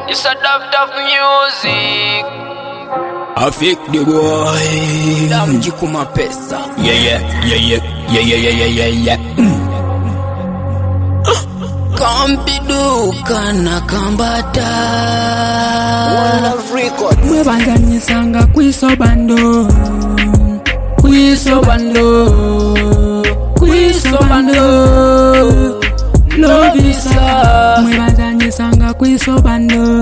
It's a tough music. I fake the boy. Damjikuma pesa. Yeah. Kampiduka na kambata. Mwebanganyisanga kwisobando Lovisa. Mwebanganyisanga kwisobando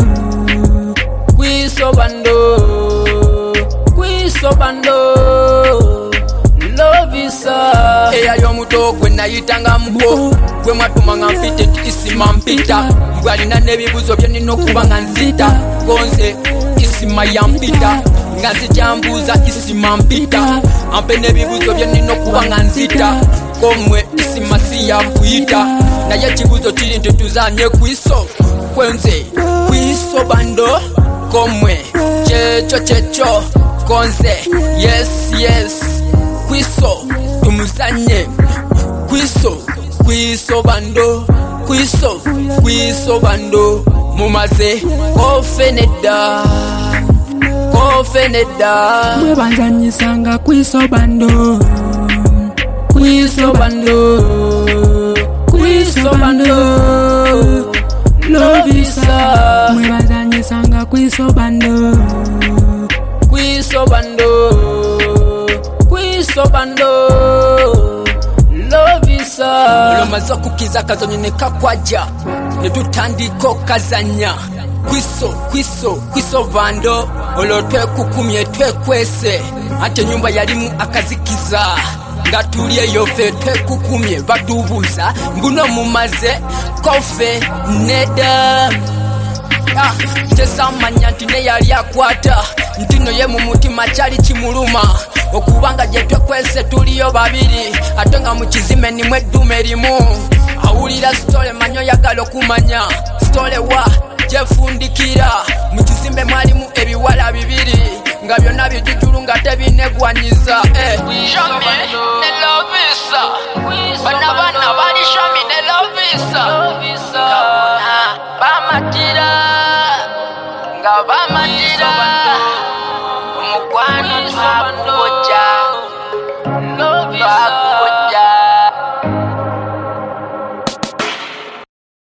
Lovisa. Eya yomuto gwe nayitanga mbo gwe mwatumanga mpite isima mpita mbwalina n'ebibuzo bye nina okuba nga nzita gonze isima ya mpita nga nzikyambuuza isima mpita ampe n'ebibuzo bye nina okuba nga nzita komwe isima si ya kuyita naye ekibuzo kiri nti tuzanye kwiso kwenze kwiso bando komwe kyekyo konze yes kwiso tumuzanye kwiso bando mumaze kofenedda mwebanganyisanga kwisobando Lovisa. Mwebanganyisanga kwisobando Lovisa. Olomaze kukiza akazonyi ne kakwaja ne tutandika okazanya kwiso bando olwo twekukumye twekwese ate ennyumba yalimu akazikiza nga tuli eyo ffe twekukumye batubuuza mbuno mumaze kofe neda tesamanya nti neyali akwata ntino ye mu mutima kyali kimuluma okubanga gye twekwese tuliyo babiri ate nga mu kizime nimu eddume limu awulira sitole manyo yagala okumanya sitole wa gyefundikira mu kizimbe mwalimu ebiwala bibiri nga byonna bijujulu nga tebinegwanyiza bana bali shami ne Lovisa bamatira